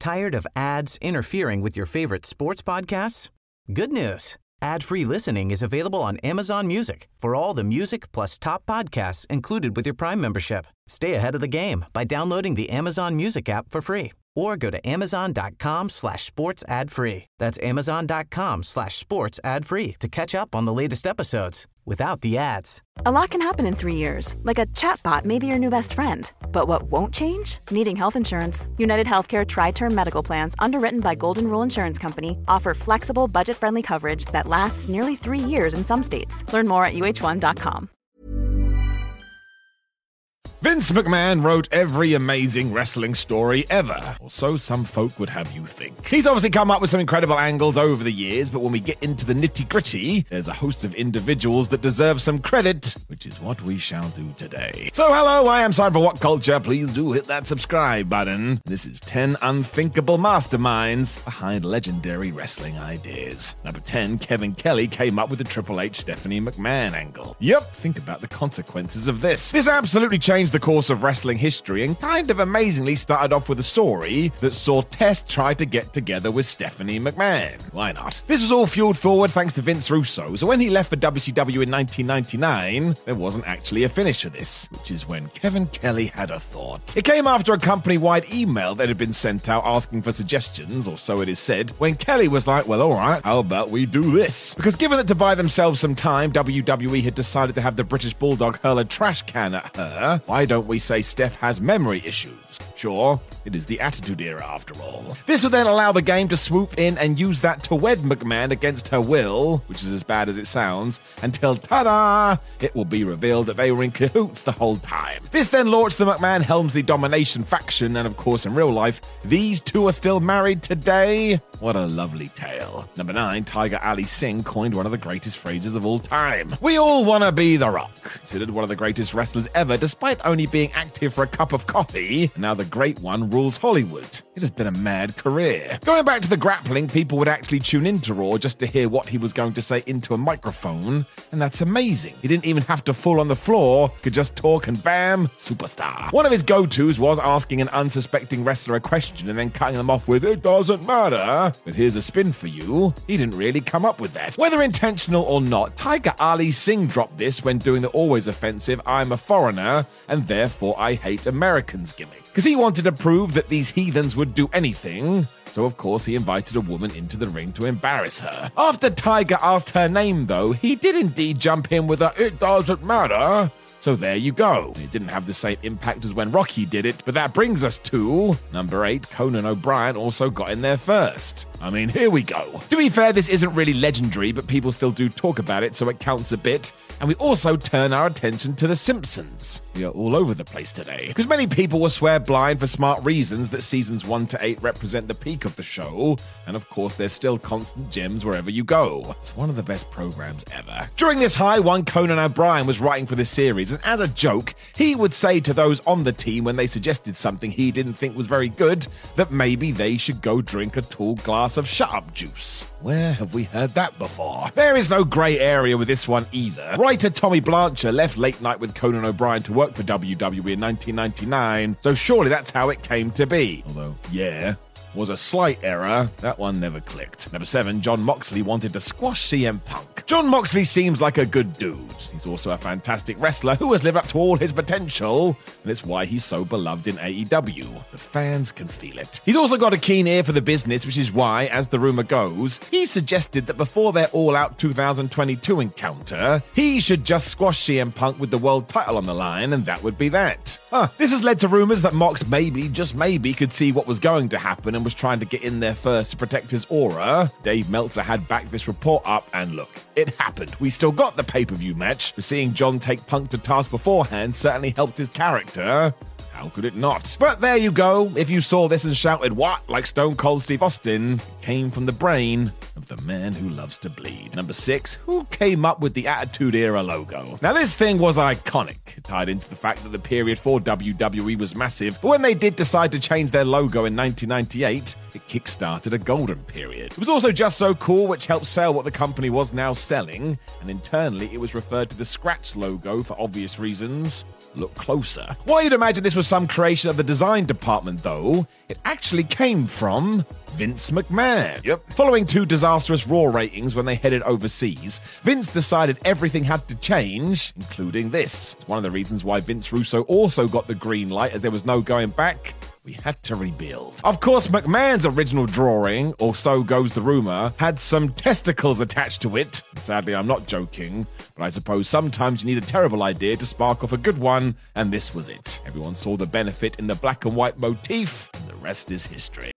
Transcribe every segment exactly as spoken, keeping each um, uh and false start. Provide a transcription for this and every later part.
Tired of ads interfering with your favorite sports podcasts? Good news. Ad-free listening is available on Amazon Music for all the music plus top podcasts included with your Prime membership. Stay ahead of the game by downloading the Amazon Music app for free or go to amazon.com slash sports ad free. That's amazon.com slash sports ad free to catch up on the latest episodes without the ads. A lot can happen in three years, like a chatbot may be your new best friend. But what won't change? Needing health insurance. United Healthcare Tri-Term Medical Plans, underwritten by Golden Rule Insurance Company, offer flexible, budget-friendly coverage that lasts nearly three years in some states. Learn more at U H one dot com. Vince McMahon wrote every amazing wrestling story ever, or so some folk would have you think. He's obviously come up with some incredible angles over the years, but when we get into the nitty-gritty, there's a host of individuals that deserve some credit, which is what we shall do today. So hello, I am Simon for What Culture. Please do hit that subscribe button. This is ten unthinkable masterminds behind legendary wrestling ideas. Number ten, Kevin Kelly came up with the Triple H Stephanie McMahon angle. Yep, think about the consequences of this. This absolutely changed the course of wrestling history and kind of amazingly started off with a story that saw Test try to get together with Stephanie McMahon. Why not? This was all fueled forward thanks to Vince Russo, so when he left for W C W in nineteen ninety-nine, there wasn't actually a finish for this, which is when Kevin Kelly had a thought. It came after a company-wide email that had been sent out asking for suggestions, or so it is said, when Kelly was like, well, alright, how about we do this? Because given that to buy themselves some time, W W E had decided to have the British Bulldog hurl a trash can at her, why don't we say Steph has memory issues? Sure, it is the Attitude Era after all. This would then allow the game to swoop in and use that to wed McMahon against her will, which is as bad as it sounds, until, ta-da, it will be revealed that they were in cahoots the whole time. This then launched the McMahon-Helmsley domination faction, and of course in real life, these two are still married today. What a lovely tale. Number nine, Tiger Ali Singh coined one of the greatest phrases of all time. We all want to be The Rock. Considered one of the greatest wrestlers ever, despite only being active for a cup of coffee, and now the great one rules Hollywood. It has been a mad career. Going back to the grappling, people would actually tune into Raw just to hear what he was going to say into a microphone, and that's amazing. He didn't even have to fall on the floor, could just talk and bam, superstar. One of his go-tos was asking an unsuspecting wrestler a question and then cutting them off with, it doesn't matter, but here's a spin for you. He didn't really come up with that. Whether intentional or not, Tiger Ali Singh dropped this when doing the always offensive, I'm a foreigner, and therefore I hate Americans gimmick. Because he wanted to prove that these heathens would do anything, so of course he invited a woman into the ring to embarrass her. After Tiger asked her name though, he did indeed jump in with a, it doesn't matter. So there you go. It didn't have the same impact as when Rocky did it, but that brings us to number eight, Conan O'Brien also got in there first. I mean, here we go. To be fair, this isn't really legendary, but people still do talk about it, so it counts a bit. And we also turn our attention to The Simpsons. We are all over the place today. Because many people will swear blind for smart reasons that seasons one to eight represent the peak of the show. And of course, there's still constant gems wherever you go. It's one of the best programs ever. During this high, one Conan O'Brien was writing for this series, and as a joke, he would say to those on the team when they suggested something he didn't think was very good, that maybe they should go drink a tall glass of shut-up juice. Where have we heard that before? There is no grey area with this one either. Writer Tommy Blanchard left Late Night with Conan O'Brien to work for W W E in nineteen ninety-nine, so surely that's how it came to be. Although, yeah, was a slight error. That one never clicked. Number seven, Jon Moxley wanted to squash C M Punk. Jon Moxley seems like a good dude. He's also a fantastic wrestler who has lived up to all his potential, and it's why he's so beloved in A E W. The fans can feel it. He's also got a keen ear for the business, which is why, as the rumor goes, he suggested that before their all-out two thousand twenty-two encounter, he should just squash C M Punk with the world title on the line, and that would be that. Huh. This has led to rumors that Mox maybe, just maybe, could see what was going to happen and was trying to get in there first to protect his aura. Dave Meltzer had backed this report up, and look, it happened. We still got the pay-per-view match, but seeing John take Punk to task beforehand certainly helped his character. How could it not? But there you go. If you saw this and shouted, what? Like Stone Cold Steve Austin, it came from the brain of the man who loves to bleed. Number six, who came up with the Attitude Era logo? Now this thing was iconic. It tied into the fact that the period for W W E was massive, but when they did decide to change their logo in nineteen ninety-eight, it kick-started a golden period. It was also just so cool, which helped sell what the company was now selling, and internally it was referred to the Scratch logo for obvious reasons. look closer. While you'd imagine this was some creation of the design department, though, it actually came from Vince McMahon. Yep. Following two disastrous Raw ratings when they headed overseas, Vince decided everything had to change, including this. It's one of the reasons why Vince Russo also got the green light, as there was no going back. We had to rebuild. Of course, McMahon's original drawing, or so goes the rumor, had some testicles attached to it. Sadly, I'm not joking, but I suppose sometimes you need a terrible idea to spark off a good one, and this was it. Everyone saw the benefit in the black and white motif, and the rest is history.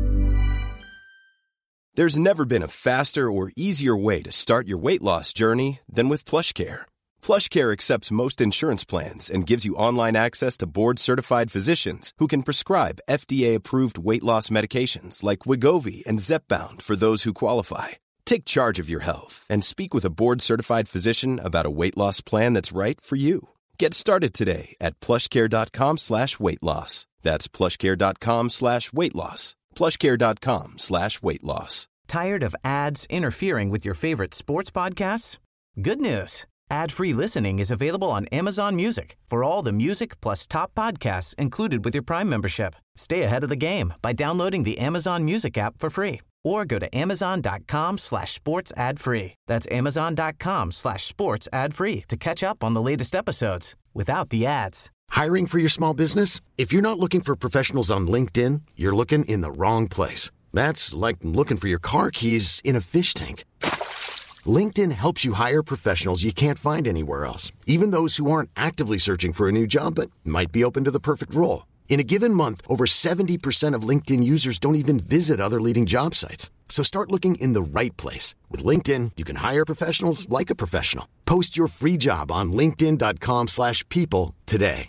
There's never been a faster or easier way to start your weight loss journey than with PlushCare. PlushCare accepts most insurance plans and gives you online access to board-certified physicians who can prescribe F D A-approved weight loss medications like Wegovy and Zepbound for those who qualify. Take charge of your health and speak with a board-certified physician about a weight loss plan that's right for you. Get started today at plushcare.com slash weight loss. That's plushcare.com slash weight loss. plushcare.com slash weight loss. Tired of ads interfering with your favorite sports podcasts? Good news. Ad-free listening is available on Amazon Music for all the music plus top podcasts included with your Prime membership. Stay ahead of the game by downloading the Amazon Music app for free or go to amazon.com slash sports ad free. That's amazon.com slash sports ad free to catch up on the latest episodes without the ads. Hiring for your small business? If you're not looking for professionals on LinkedIn, you're looking in the wrong place. That's like looking for your car keys in a fish tank. LinkedIn helps you hire professionals you can't find anywhere else, even those who aren't actively searching for a new job but might be open to the perfect role. In a given month, over seventy percent of LinkedIn users don't even visit other leading job sites. So start looking in the right place. With LinkedIn, you can hire professionals like a professional. Post your free job on linkedin.com slash people today.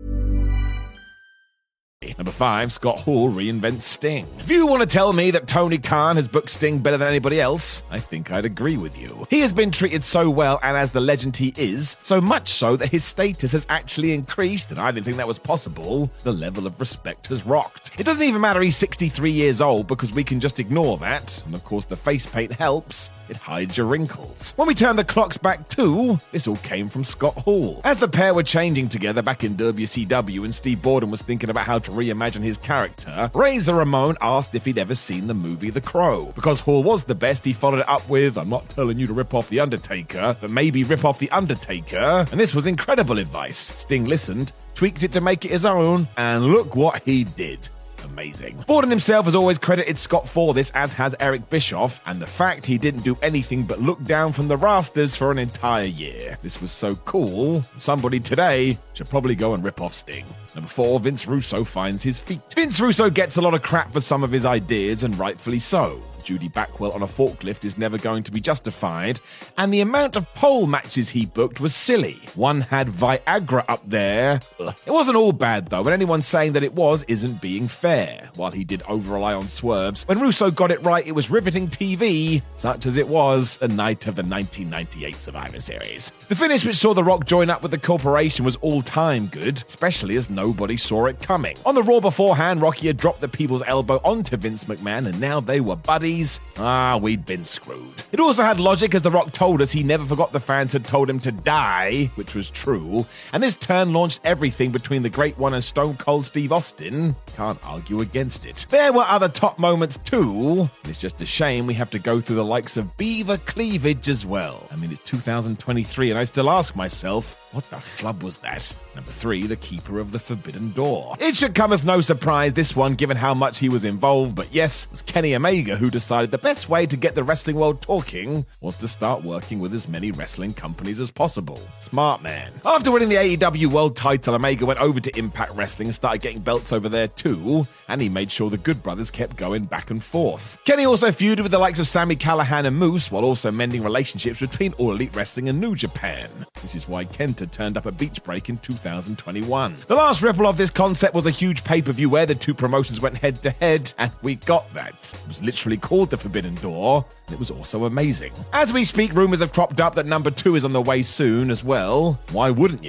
Number five, Scott Hall reinvents Sting. If you want to tell me that Tony Khan has booked Sting better than anybody else, I think I'd agree with you. He has been treated so well, and as the legend he is, so much so that his status has actually increased, and I didn't think that was possible. The level of respect has rocked. It doesn't even matter he's sixty-three years old, because we can just ignore that. And of course, the face paint helps. It hides your wrinkles. When we turn the clocks back too, this all came from Scott Hall. As the pair were changing together back in W C W and Steve Borden was thinking about how to reimagine his character, Razor Ramon asked if he'd ever seen the movie The Crow. Because Hall was the best, he followed it up with, I'm not telling you to rip off The Undertaker, but maybe rip off The Undertaker. And this was incredible advice. Sting listened, tweaked it to make it his own, and look what he did. Amazing. Borden himself has always credited Scott for this, as has Eric Bischoff, and the fact he didn't do anything but look down from the rafters for an entire year. This was so cool. Somebody today should probably go and rip off Sting. Number four, Vince Russo finds his feet. Vince Russo gets a lot of crap for some of his ideas, and rightfully so. Judy Backwell on a forklift is never going to be justified, and the amount of pole matches he booked was silly. One had Viagra up there. Ugh. It wasn't all bad though, and anyone saying that it was isn't being fair. While he did over-rely on swerves, when Russo got it right, it was riveting T V, such as it was a night of the nineteen ninety-eight Survivor Series. The finish which saw The Rock join up with the Corporation was all-time good, especially as nobody saw it coming. On the Raw beforehand, Rocky had dropped the people's elbow onto Vince McMahon, and now they were buddies. Ah, we'd been screwed. It also had logic, as The Rock told us he never forgot the fans had told him to die, which was true, and this turn launched everything between the Great One and Stone Cold Steve Austin. Can't argue against it. There were other top moments too. It's just a shame we have to go through the likes of Beaver Cleavage as well. I mean, it's two thousand twenty-three, and I still ask myself, what the flub was that? Number three, the Keeper of the Forbidden Door. It should come as no surprise, this one, given how much he was involved, but yes, it was Kenny Omega who decided the best way to get the wrestling world talking was to start working with as many wrestling companies as possible. Smart man. After winning the A E W World title, Omega went over to Impact Wrestling and started getting belts over there too, and he made sure the Good Brothers kept going back and forth. Kenny also feuded with the likes of Sami Callihan and Moose, while also mending relationships between All Elite Wrestling and New Japan. This is why Kenta turned up at Beach Break in two thousand twenty-one. The last ripple of this concept was a huge pay-per-view where the two promotions went head-to-head, and we got that. It was literally called The Forbidden Door, and it was also amazing. As we speak, rumors have cropped up that number two is on the way soon as well. Why wouldn't you?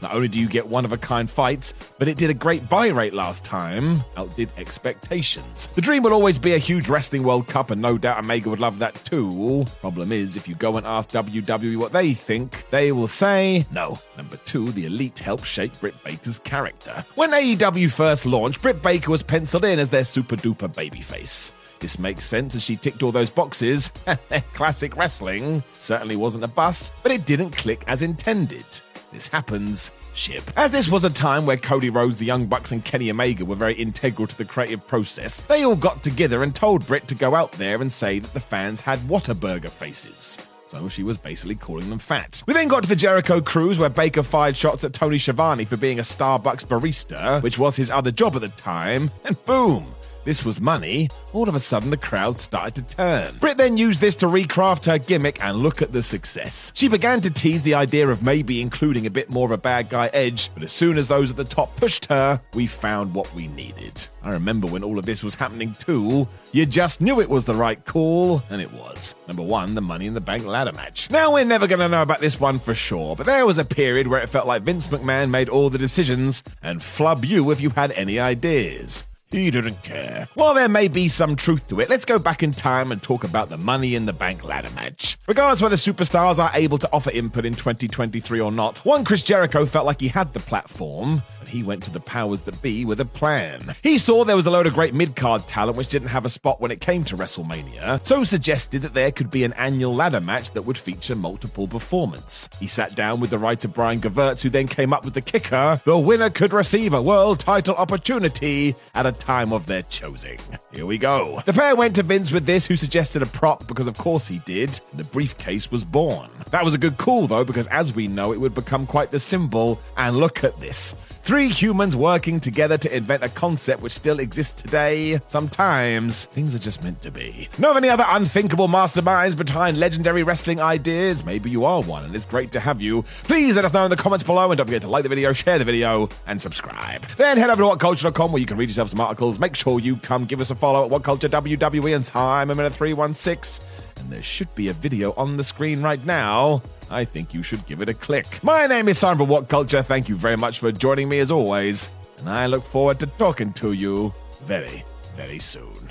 Not only do you get one-of-a-kind fights, but it did a great buy rate last time, outdid expectations. The dream will always be a huge Wrestling World Cup, and no doubt Omega would love that too. Problem is, if you go and ask W W E what they think, they will say, no. Number two, the Elite helped shape Britt Baker's character. When A E W first launched, Britt Baker was penciled in as their super-duper babyface. This makes sense as she ticked all those boxes. Classic wrestling. Certainly wasn't a bust, but it didn't click as intended. This happens. Ship. As this was a time where Cody Rhodes, the Young Bucks, and Kenny Omega were very integral to the creative process, they all got together and told Britt to go out there and say that the fans had Whataburger faces. So she was basically calling them fat. We then got to the Jericho Cruise, where Baker fired shots at Tony Schiavone for being a Starbucks barista, which was his other job at the time, and boom! This was money. All of a sudden, the crowd started to turn. Britt then used this to recraft her gimmick, and look at the success. She began to tease the idea of maybe including a bit more of a bad guy edge, but as soon as those at the top pushed her, we found what we needed. I remember when all of this was happening too, you just knew it was the right call, and it was. Number one, the Money in the Bank ladder match. Now, we're never going to know about this one for sure, but there was a period where it felt like Vince McMahon made all the decisions, and flub you if you had any ideas. He didn't care. While there may be some truth to it, let's go back in time and talk about the Money in the Bank ladder match. Regardless whether superstars are able to offer input in twenty twenty-three or not, one Chris Jericho felt like he had the platform, but he went to the powers that be with a plan. He saw there was a load of great mid-card talent which didn't have a spot when it came to WrestleMania, so suggested that there could be an annual ladder match that would feature multiple performers. He sat down with the writer Brian Gewirtz, who then came up with the kicker: the winner could receive a world title opportunity at a time of their choosing. Here we go. The pair went to Vince with this, who suggested a prop because of course he did. The briefcase was born. That was a good call though, because as we know, it would become quite the symbol. And look at this. Three humans working together to invent a concept which still exists today. Sometimes things are just meant to be. Know of any other unthinkable masterminds behind legendary wrestling ideas? Maybe you are one, and it's great to have you. Please let us know in the comments below, and don't forget to like the video, share the video, and subscribe. Then head over to what culture dot com, where you can read yourself some articles. Make sure you come give us a follow at WhatCulture W W E, and time a minute three one six. And there should be a video on the screen right now. I think you should give it a click. My name is Simon from What Culture. Thank you very much for joining me as always, and I look forward to talking to you very, very soon.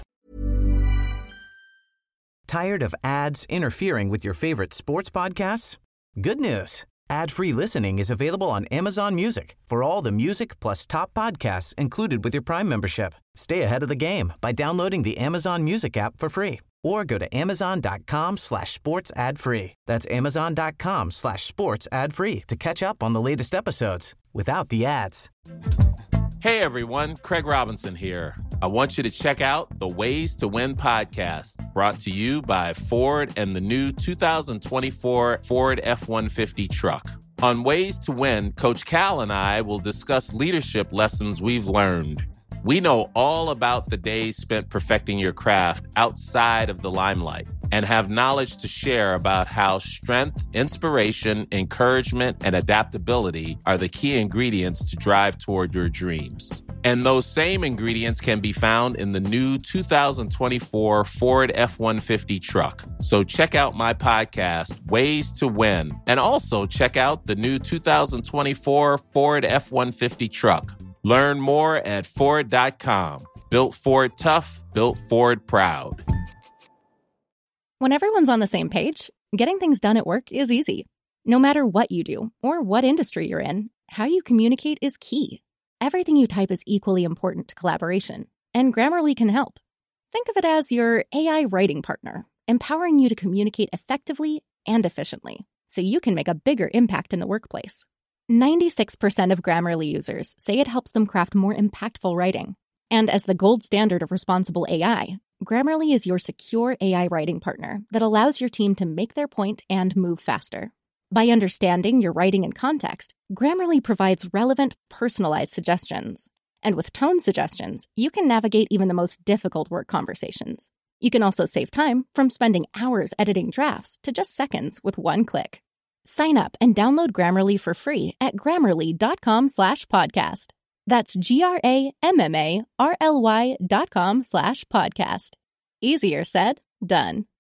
Tired of ads interfering with your favorite sports podcasts? Good news. Ad-free listening is available on Amazon Music for all the music plus top podcasts included with your Prime membership. Stay ahead of the game by downloading the Amazon Music app for free, or go to amazon.com slash sports ad free. That's amazon.com slash sports ad free to catch up on the latest episodes without the ads. Hey everyone, Craig Robinson here. I want you to check out the Ways to Win podcast, brought to you by Ford and the new two thousand twenty-four Ford F one fifty truck. On Ways to Win, Coach Cal and I will discuss leadership lessons we've learned. We know all about the days spent perfecting your craft outside of the limelight, and have knowledge to share about how strength, inspiration, encouragement, and adaptability are the key ingredients to drive toward your dreams. And those same ingredients can be found in the new two thousand twenty-four Ford F one fifty truck. So check out my podcast, Ways to Win, and also check out the new two thousand twenty-four Ford F one fifty truck. Learn more at Ford dot com. Built Ford tough, built Ford proud. When everyone's on the same page, getting things done at work is easy. No matter what you do or what industry you're in, how you communicate is key. Everything you type is equally important to collaboration, and Grammarly can help. Think of it as your A I writing partner, empowering you to communicate effectively and efficiently, so you can make a bigger impact in the workplace. ninety-six percent of Grammarly users say it helps them craft more impactful writing. And as the gold standard of responsible A I, Grammarly is your secure A I writing partner that allows your team to make their point and move faster. By understanding your writing in context, Grammarly provides relevant, personalized suggestions. And with tone suggestions, you can navigate even the most difficult work conversations. You can also save time from spending hours editing drafts to just seconds with one click. Sign up and download Grammarly for free at grammarly.com slash podcast. That's G-R-A-M-M-A-R-L-Y dot com slash podcast. Easier said, done.